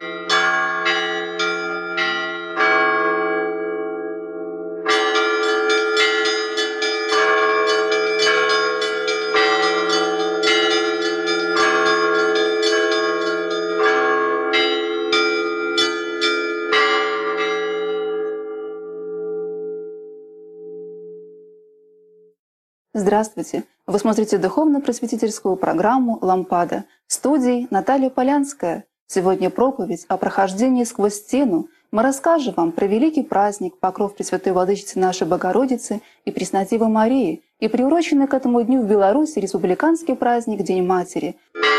Здравствуйте! Вы смотрите духовно-просветительскую программу «Лампада». В студии Наталья Полянская. Сегодня проповедь о прохождении сквозь стену. Мы расскажем вам про великий праздник Покров Пресвятой Владычицы нашей Богородицы и Преснодевы Марии и приуроченный к этому дню в Беларуси республиканский праздник День Матери.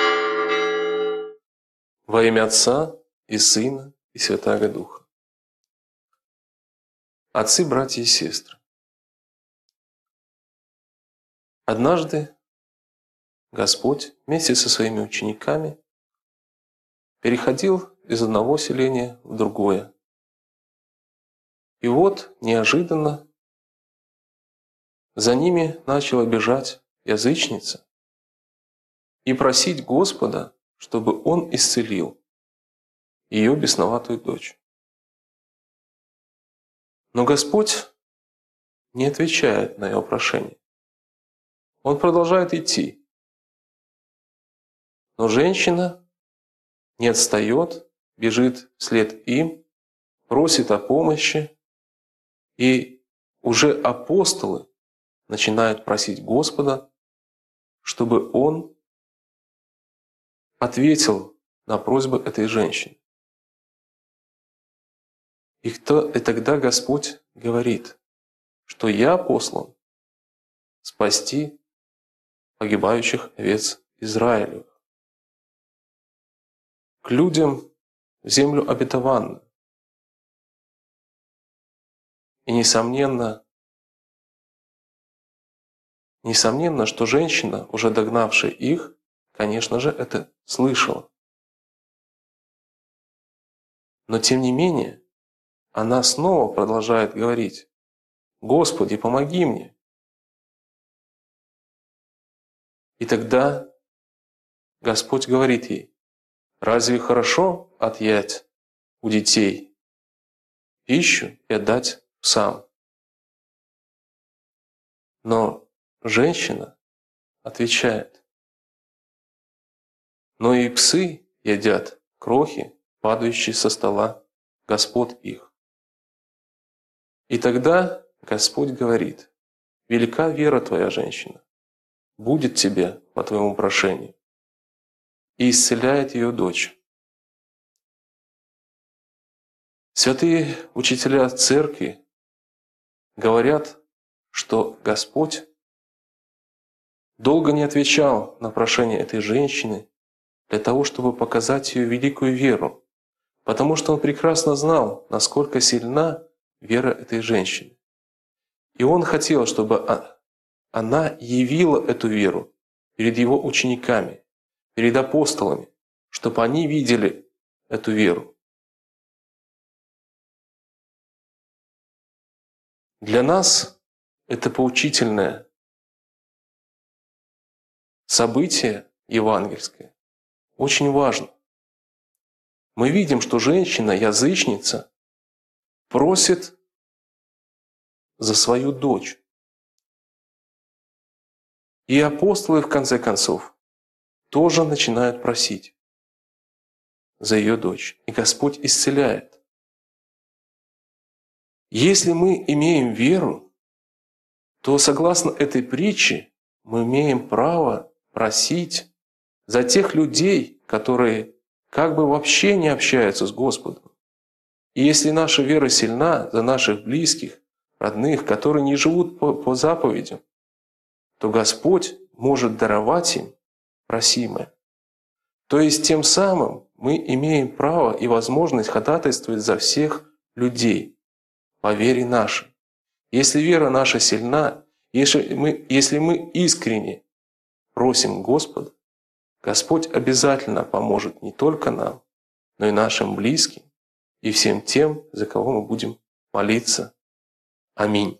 Во имя Отца и Сына и Святаго Духа. Отцы, братья и сестры, однажды Господь вместе со своими учениками переходил из одного селения в другое. И вот неожиданно за ними начала бежать язычница и просить Господа, чтобы Он исцелил ее бесноватую дочь. Но Господь не отвечает на ее прошение. Он продолжает идти. Но женщина не отстает, бежит вслед им, просит о помощи, и уже апостолы начинают просить Господа, чтобы Он ответил на просьбы этой женщины. И тогда Господь говорит, что «Я послан спасти погибающих овец Израилевых, к людям в землю обетованную». И несомненно, что женщина, уже догнавшая их, конечно же, это слышала. Но тем не менее, она снова продолжает говорить: «Господи, помоги мне». И тогда Господь говорит ей: «Разве хорошо отъять у детей пищу и отдать псам?» Но женщина отвечает: «Но и псы едят крохи, падающие со стола господ их». И тогда Господь говорит: «Велика вера твоя, женщина, будет тебе по твоему прошению», и исцеляет ее дочь. Святые учителя Церкви говорят, что Господь долго не отвечал на прошение этой женщины для того, чтобы показать ее великую веру, потому что Он прекрасно знал, насколько сильна вера этой женщины. И Он хотел, чтобы она явила эту веру перед Его учениками, перед апостолами, чтобы они видели эту веру. Для нас это поучительное событие евангельское очень важно. Мы видим, что женщина-язычница просит за свою дочь. И апостолы, в конце концов, тоже начинают просить за ее дочь. И Господь исцеляет. Если мы имеем веру, то согласно этой притче мы имеем право просить за тех людей, которые как бы вообще не общаются с Господом. И если наша вера сильна, за наших близких, родных, которые не живут по заповедям, то Господь может даровать им просимое. То есть тем самым мы имеем право и возможность ходатайствовать за всех людей по вере нашей. Если вера наша сильна, если мы искренне просим Господа, Господь обязательно поможет не только нам, но и нашим близким, и всем тем, за кого мы будем молиться. Аминь.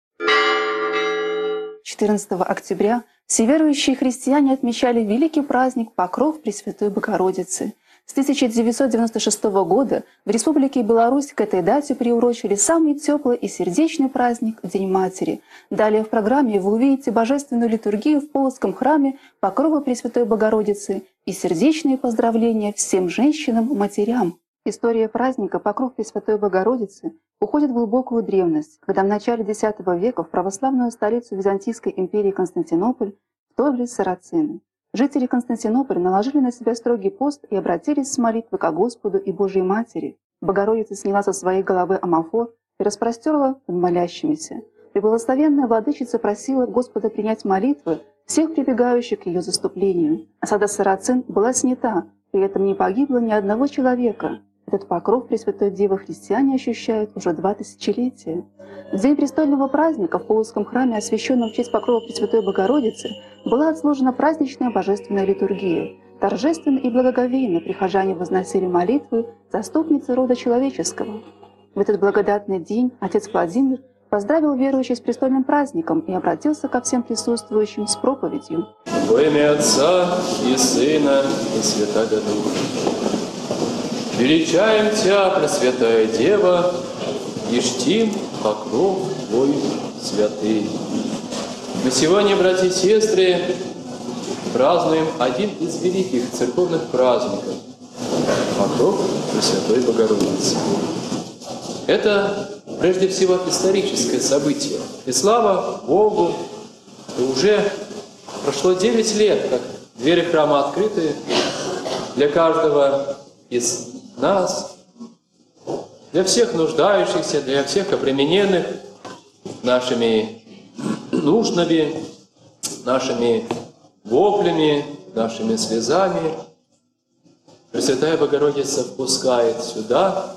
14 октября все верующие христиане отмечали великий праздник Покров Пресвятой Богородицы. С 1996 года в Республике Беларусь к этой дате приурочили самый теплый и сердечный праздник – День Матери. Далее в программе вы увидите божественную литургию в Полоцком храме Покрова Пресвятой Богородицы и сердечные поздравления всем женщинам-матерям. История праздника Покров Пресвятой Богородицы уходит в глубокую древность, когда в начале X века в православную столицу Византийской империи Константинополь вторглись сарацины. Жители Константинополя наложили на себя строгий пост и обратились с молитвой ко Господу и Божьей Матери. Богородица сняла со своей головы амафор и распростерла над молящимися. Преблагословенная владычица просила Господа принять молитвы всех прибегающих к ее заступлению. Осада сарацин была снята, при этом не погибло ни одного человека. Этот покров Пресвятой Девы христиане ощущают уже 2 тысячелетия. В день престольного праздника в Полоцком храме, освященном в честь покрова Пресвятой Богородицы, была отслужена праздничная божественная литургия. Торжественно и благоговейно прихожане возносили молитвы заступницы рода человеческого. В этот благодатный день отец Владимир поздравил верующих с престольным праздником и обратился ко всем присутствующим с проповедью. Во имя Отца и Сына и Святаго Духа. Величаем Тебя, Пресвятая Дева, и чтим покров Твой святый. Мы сегодня, братья и сестры, празднуем один из великих церковных праздников – покров Пресвятой Богородицы. Это, прежде всего, историческое событие. И слава Богу, уже прошло 9 лет, как двери храма открыты для каждого из нас, для всех нуждающихся, для всех обремененных нашими нуждами, нашими воплями, нашими слезами. Пресвятая Богородица впускает сюда,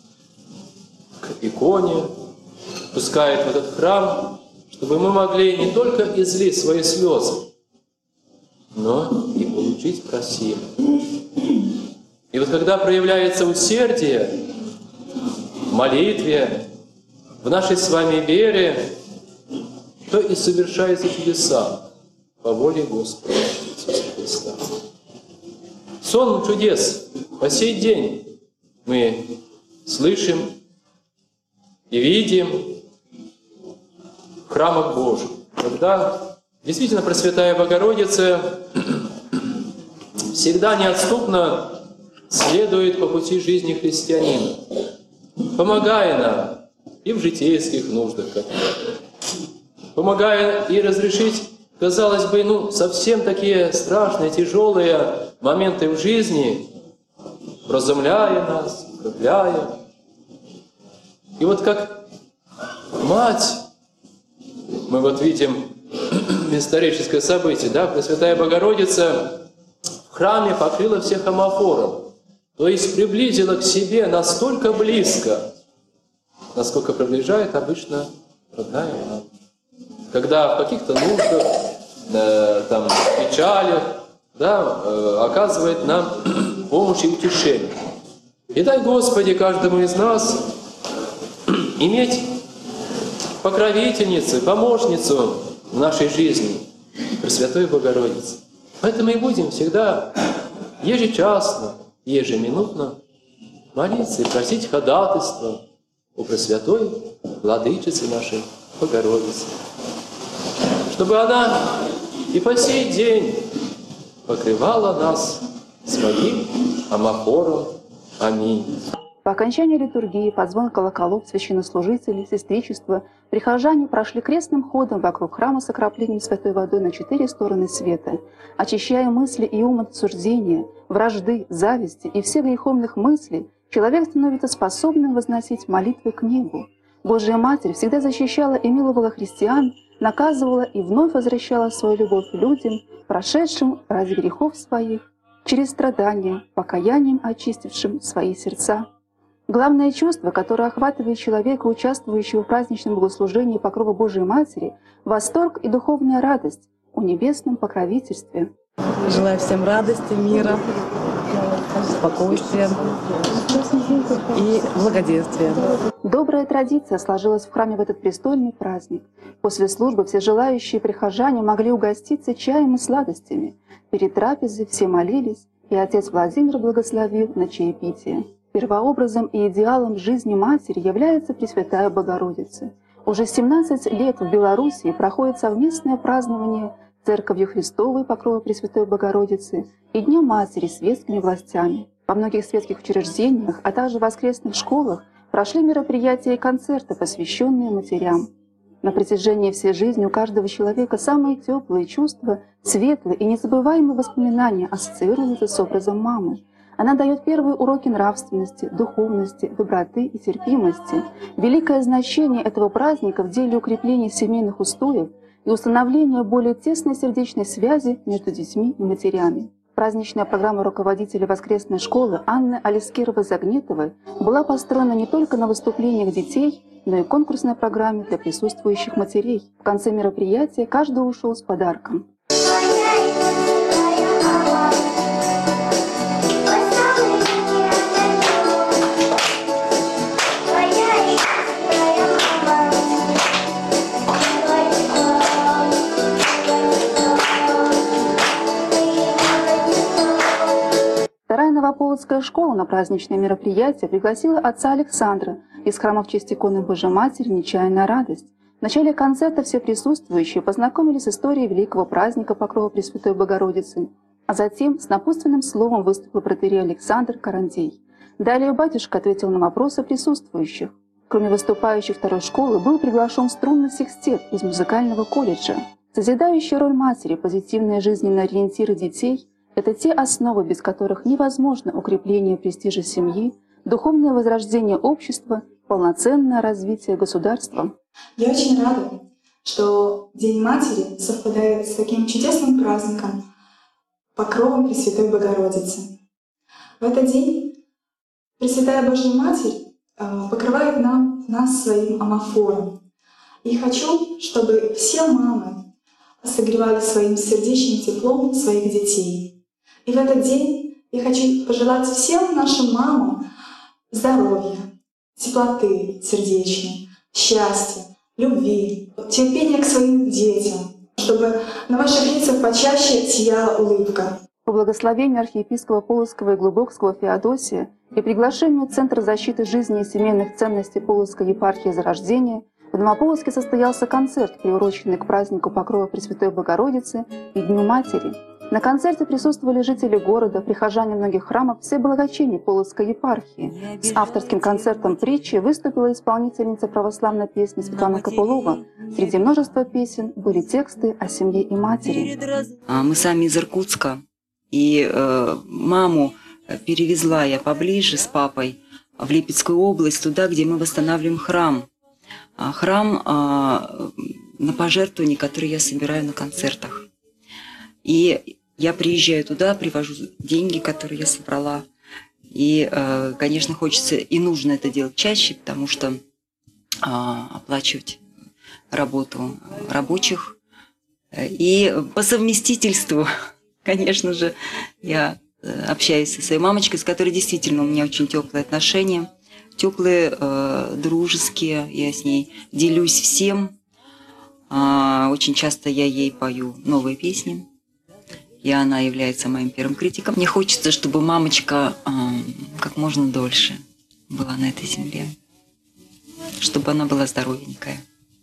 к иконе, впускает в этот храм, чтобы мы могли не только излить свои слезы, но и получить просимое. И вот когда проявляется усердие в молитве, в нашей с вами вере, то и совершаются чудеса по воле Господа Иисуса Христа. Сон чудес по сей день мы слышим и видим в храмах Божьих, когда действительно Пресвятая Богородица всегда неотступно следует по пути жизни христианина, помогая нам и в житейских нуждах, помогая и разрешить, казалось бы, совсем такие страшные, тяжелые моменты в жизни, вразумляя нас, укрепляя. И вот как мать, мы вот видим историческое событие, да, Пресвятая Богородица в храме покрыла всех амафором, то есть приблизила к себе настолько близко, насколько приближает обычно родная мать. Когда в каких-то нуждах, печалях, да, оказывает нам помощь и утешение. И дай, Господи, каждому из нас иметь покровительницу, помощницу в нашей жизни, Пресвятую Богородицу. Поэтому и будем всегда ежечасно, ежеминутно молиться и просить ходатайства у Пресвятой Владычицы нашей Богородицы, чтобы она и по сей день покрывала нас своим амафором. Аминь. По окончании литургии, под звон колоколов, священнослужители, сестричества, прихожане прошли крестным ходом вокруг храма с окроплением святой водой на 4 стороны света, очищая мысли и ум от суждения, вражды, зависти и всех греховных мыслей, человек становится способным возносить молитвы к небу. Божья Матерь всегда защищала и миловала христиан, наказывала и вновь возвращала свою любовь людям, прошедшим ради грехов своих, через страдания, покаянием очистившим свои сердца. Главное чувство, которое охватывает человека, участвующего в праздничном богослужении покрова Божией Матери – восторг и духовная радость о небесном покровительстве. Желаю всем радости, мира, спокойствия и благоденствия. Добрая традиция сложилась в храме в этот престольный праздник. После службы все желающие прихожане могли угоститься чаем и сладостями. Перед трапезой все молились и отец Владимир благословил на чаепитие. Первообразом и идеалом жизни матери является Пресвятая Богородица. Уже 17 лет в Белоруссии проходит совместное празднование Церковью Христовой Покрова Пресвятой Богородицы и Дня Матери светскими властями. Во многих светских учреждениях, а также в воскресных школах прошли мероприятия и концерты, посвященные матерям. На протяжении всей жизни у каждого человека самые теплые чувства, светлые и незабываемые воспоминания ассоциируются с образом мамы. Она дает первые уроки нравственности, духовности, доброты и терпимости. Великое значение этого праздника в деле укрепления семейных устоев и установления более тесной сердечной связи между детьми и матерями. Праздничная программа руководителя воскресной школы Анны Алискировой-Загнетовой была построена не только на выступлениях детей, но и конкурсной программе для присутствующих матерей. В конце мероприятия каждый ушел с подарком. Вторая Новополоцкая школа на праздничное мероприятие пригласила отца Александра из храма в честь иконы Божьей Матери «Нечаянная радость». В начале концерта все присутствующие познакомились с историей великого праздника Покрова Пресвятой Богородицы, а затем с напутственным словом выступил протоиерей Александр Карандей. Далее батюшка ответил на вопросы присутствующих. Кроме выступающих второй школы, был приглашен струнный секстет из музыкального колледжа. Созидающая роль матери, позитивные жизненные ориентиры детей – это те основы, без которых невозможно укрепление престижа семьи, духовное возрождение общества, полноценное развитие государства. Я очень рада, что День Матери совпадает с таким чудесным праздником Покровом Пресвятой Богородицы. В этот день Пресвятая Божья Матерь покрывает нас своим амофором. И хочу, чтобы все мамы согревали своим сердечным теплом своих детей. И в этот день я хочу пожелать всем нашим мамам здоровья, теплоты сердечной, счастья, любви, терпения к своим детям, чтобы на ваших лицах почаще сияла улыбка. По благословению архиепископа Полоцкого и Глубокского Феодосия и приглашению Центра защиты жизни и семейных ценностей Полоцкой епархии Зарождения в Новополоцке состоялся концерт, приуроченный к празднику Покрова Пресвятой Богородицы и Дню Матери. На концерте присутствовали жители города, прихожане многих храмов всей благочиний Полоцкой епархии. С авторским концертом притчи выступила исполнительница православной песни Светлана Копылова. Среди множества песен были тексты о семье и матери. Мы сами из Иркутска, и маму перевезла я поближе с папой в Липецкую область, туда, где мы восстанавливаем храм. Храм на пожертвования, которые я собираю на концертах. И я приезжаю туда, привожу деньги, которые я собрала. И, конечно, хочется и нужно это делать чаще, потому что оплачивать работу рабочих. И по совместительству, конечно же, я общаюсь со своей мамочкой, с которой действительно у меня очень теплые отношения. Теплые, дружеские, я с ней делюсь всем. Очень часто я ей пою новые песни. И она является моим первым критиком. Мне хочется, чтобы мамочка как можно дольше была на этой земле. Чтобы она была здоровенькая.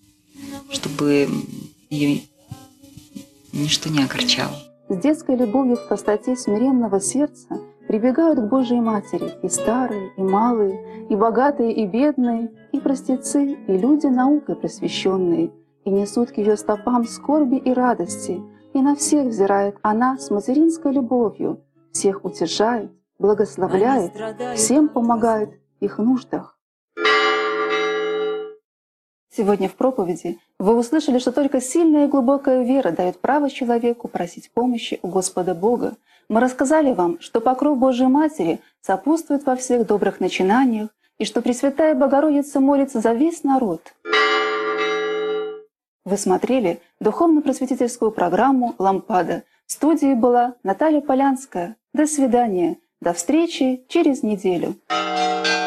Чтобы ее ничто не огорчало. С детской любовью в простоте смиренного сердца прибегают к Божьей Матери и старые, и малые, и богатые, и бедные, и простецы, и люди наукой просвещенные, и несут к ее стопам скорби и радости, и на всех взирает она с материнской любовью, всех утешает, благословляет, всем помогает в их нуждах. Сегодня в проповеди вы услышали, что только сильная и глубокая вера дает право человеку просить помощи у Господа Бога. Мы рассказали вам, что покров Божьей Матери сопутствует во всех добрых начинаниях и что Пресвятая Богородица молится за весь народ. Вы смотрели духовно-просветительскую программу «Лампада». В студии была Наталья Полянская. До свидания. До встречи через неделю.